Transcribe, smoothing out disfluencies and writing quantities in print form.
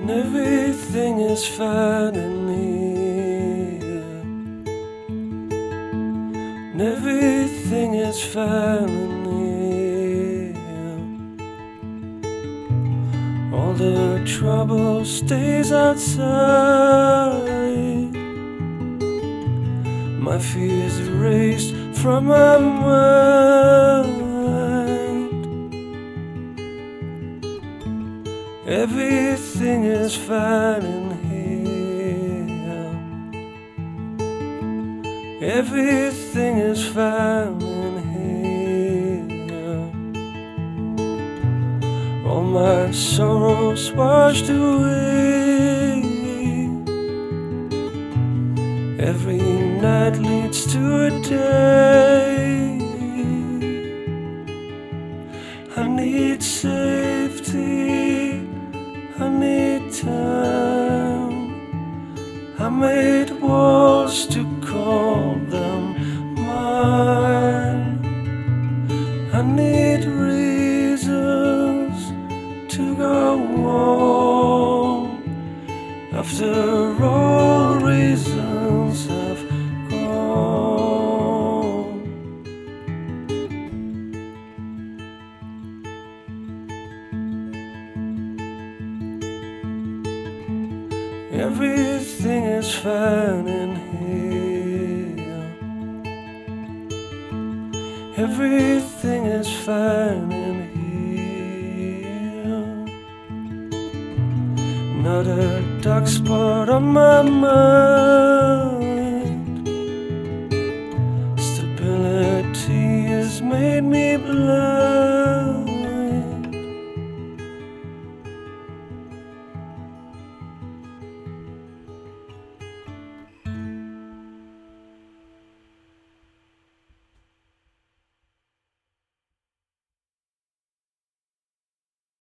Everything is fine in here. Everything is fine in here. All the trouble stays outside. My fears erased from my mind. Everything is fine in here. Everything is fine in here. All my sorrows washed away. Every night leads to a day. I need safety, I need time. I made walls to call them mine. I need reasons to go on. After all reasons have gone. Everything is fine in here. Everything is fine in here. Not a dark spot on my mind. Stability has made me blind.